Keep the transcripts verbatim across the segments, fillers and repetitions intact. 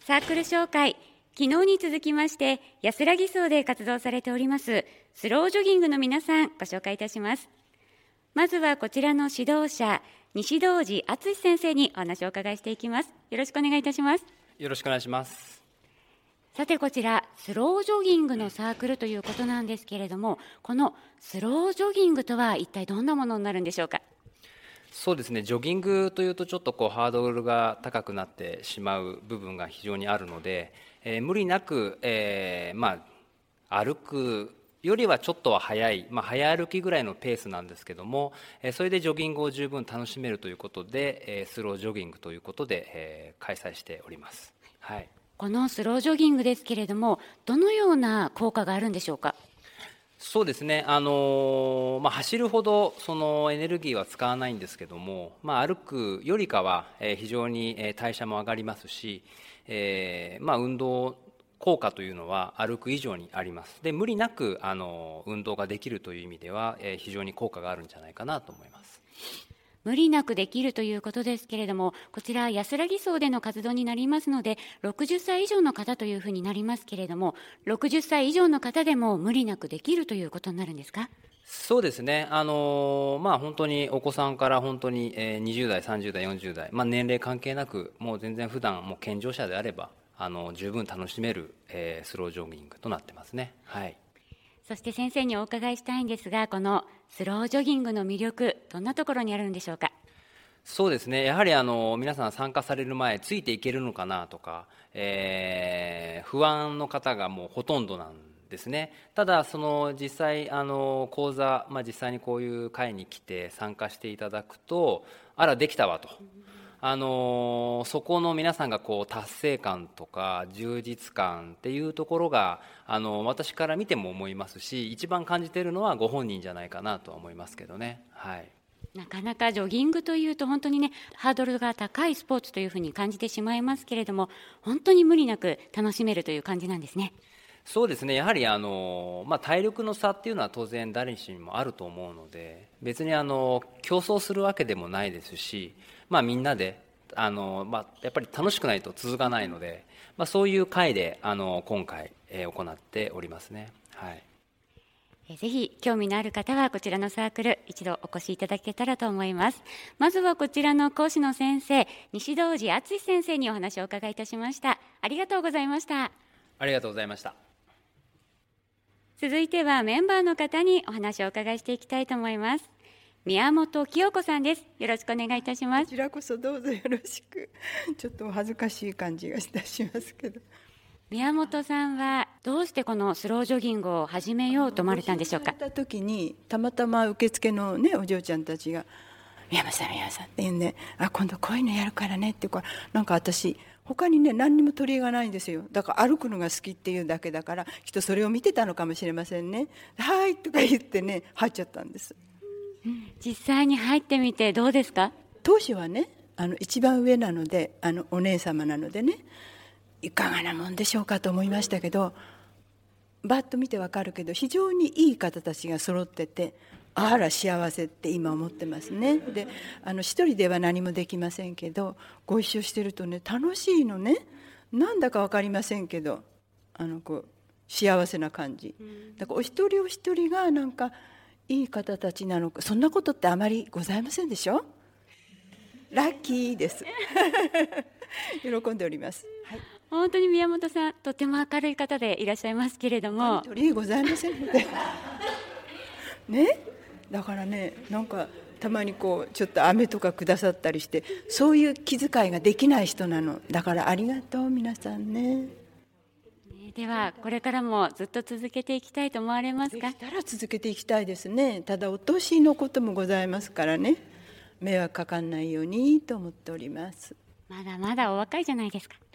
サークル紹介、昨日に続きまして安らぎ荘で活動されておりますスロージョギングの皆さん、ご紹介いたします。まずはこちらの指導者、西堂寺敦先生にお話をお伺いしていきます。よろしくお願いいたします。 よろしくお願いします。 さて、こちらスロージョギングのサークルということなんですけれども、このスロージョギングとは一体どんなものになるんでしょうか。 そうですね、ジョギングというとちょっとこうハードルが高くなってしまう部分が非常にあるので、えー、無理なく、えーまあ、歩くよりはちょっとは早い、まあ、早歩きぐらいのペースなんですけども、えー、それでジョギングを十分楽しめるということで、えー、スロージョギングということで、えー、開催しております、はい、 このスロージョギングですけれども、どのような効果があるんでしょうか。 そうですね、あのまあ、走るほどそのエネルギーは使わないんですけども、まあ、歩くよりかは、えー、非常に代謝も上がりますし、えーまあ、運動効果というのは歩く以上にあります。で、無理なくあの運動ができるという意味では、えー、非常に効果があるんじゃないかなと思います。 無理なくできるということですけれども、こちら安らぎ荘での活動になりますので、ろくじゅっさい以上の方というふうになりますけれども、ろくじゅっさい以上の方でも無理なくできるということになるんですか。 そうですね、あのまあ、本当にお子さんから本当ににじゅう代、さんじゅう代、よんじゅう代、まあ、年齢関係なく、もう全然普段もう健常者であればあの十分楽しめる、えー、スロージョギングとなってますね。はい。 そして先生にお伺いしたいんですが、このスロージョギングの魅力、どんなところにあるんでしょうか。 そうですね、やはりあの皆さん参加される前、ついていけるのかなとか、えー、不安の方がもうほとんどなんですね。ただその実際あの講座、まあ、実際にこういう会に来て参加していただくと、あらできたわと、あのそこの皆さんがこう達成感とか充実感っていうところがあの私から見ても思いますし、一番感じているのはご本人じゃないかなとは思いますけどね。はい。 なかなかジョギングというと本当にね、ハードルが高いスポーツというふうに感じてしまいますけれども、本当に無理なく楽しめるという感じなんですね。 そうですね、やはりあの、まあ、体力の差っていうのは当然誰しにもあると思うので、別にあの競争するわけでもないですし、まあ、みんなであの、まあ、やっぱり楽しくないと続かないので、まあ、そういう会であの今回、えー、行っておりますね。はい。 ぜひ興味のある方はこちらのサークル一度お越しいただけたらと思います。まずはこちらの講師の先生、西堂寺敦先生にお話をお伺いいたしました。ありがとうございました。 ありがとうございました。 続いてはメンバーの方にお話をお伺いしていきたいと思います。宮本清子さんです。よろしくお願いいたします。 こちらこそどうぞよろしく。ちょっと恥ずかしい感じがいたしますけど。 宮本さんはどうしてこのスロージョギングを始めようと思われたんでしょうか。 ご一緒された時にたまたま受付のねお嬢ちゃんたちが宮本さん宮本さんって言うんで、あ今度こういうのやるからねってこうなんか私他にね何にも取り柄がないんですよ。だから歩くのが好きっていうだけだからきっとそれを見てたのかもしれませんね。はいとか言ってね入っちゃったんです。 実際に入ってみてどうですか。 当時はねあの一番上なのであのお姉様なのでねいかがなもんでしょうかと思いましたけど、バッと見てわかるけど非常にいい方たちが揃ってて、あら幸せって今思ってますね。であの一人では何もできませんけどご一緒してるとね楽しいのね。なんだか分かりませんけどあのこう幸せな感じだから、お一人お一人がなんかいい方たちなのか、そんなことってあまりございませんでしょ。ラッキーです喜んでおります、はい。 本当に宮本さんとても明るい方でいらっしゃいますけれども、 取りございませんのでね、だからねなんかたまにこうちょっと飴とかくださったりして、そういう気遣いができない人なのだからありがとう皆さんね。 ではこれからもずっと続けていきたいと思われますか。 できたら続けていきたいですね。ただお年のこともございますからね、迷惑かかんないようにと思っております。 まだまだお若いじゃないですか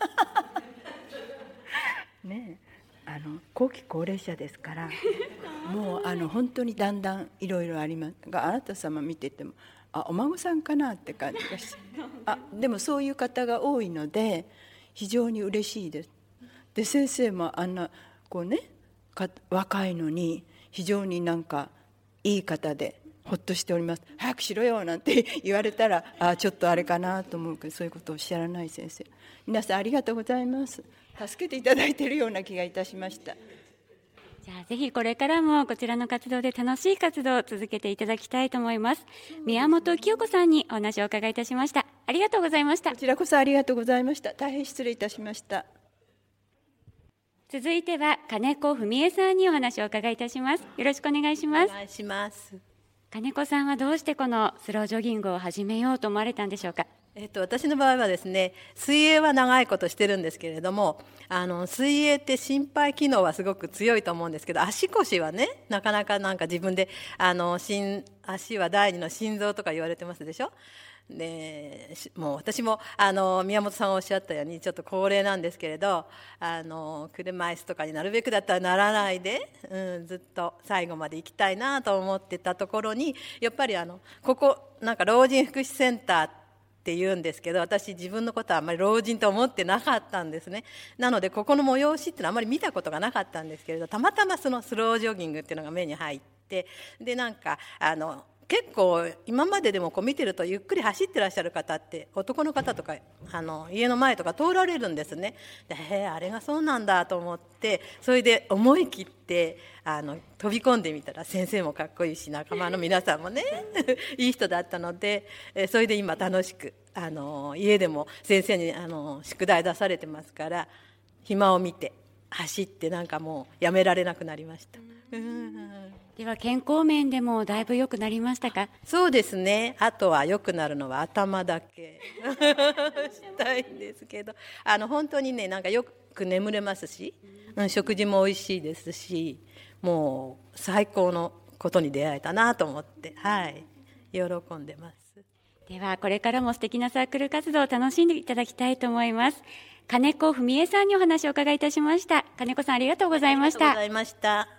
ねえ、あの後期高齢者ですからもうあの本当にだんだんいろいろありますが、あなた様見ててもあお孫さんかなって感じがしてあでもそういう方が多いので非常に嬉しいです。で先生もあんなこうねか若いのに非常になんかいい方でほっとしております。早くしろよなんて言われたらあちょっとあれかなと思うけど、そういうことをおっしゃらない先生、皆さんありがとうございます。助けていただいているような気がいたしました。 じゃあぜひこれからもこちらの活動で楽しい活動を続けていただきたいと思います。宮本清子さんにお話をお伺いいたしました。ありがとうございました。 こちらこそありがとうございました。大変失礼いたしました。 続いては金子文江さんにお話をお伺いいたします。よろしくお願いします。 お願いします。 金子さんはどうしてこのスロージョギングを始めようと思われたんでしょうか。 えっと、私の場合はですね、水泳は長いことしてるんですけれども、あの水泳って心肺機能はすごく強いと思うんですけど、足腰はねなかなかなんか自分であの心足は第二の心臓とか言われてますでしょ。でもう私もあの宮本さんがおっしゃったようにちょっと高齢なんですけれど、あの車椅子とかになるべくだったらならないで、うん、ずっと最後まで行きたいなと思ってたところに、やっぱりあのここなんか老人福祉センターって言うんですけど、私自分のことはあんまり老人と思ってなかったんですね。なのでここの催しっていうのはあまり見たことがなかったんですけれど、たまたまそのスロージョギングっていうのが目に入って、でなんかあの結構今まででもこう見てるとゆっくり走ってらっしゃる方って男の方とかあの家の前とか通られるんですね。でへえあれがそうなんだと思って、それで思い切ってあの飛び込んでみたら、先生もかっこいいし仲間の皆さんもねいい人だったので、それで今楽しくあの家でも先生にあの宿題出されてますから、暇を見て走ってなんかもうやめられなくなりました。 では健康面でもだいぶ良くなりましたか。 そうですね。あとは良くなるのは頭だけしたいんですけど、あの本当にねなんかよく眠れますし、うん、食事も美味しいですし、もう最高のことに出会えたなと思って、はい、喜んでます。 ではこれからも素敵なサークル活動を楽しんでいただきたいと思います。金子文江さんにお話をお伺いいたしました。金子さんありがとうございました。 ありがとうございました。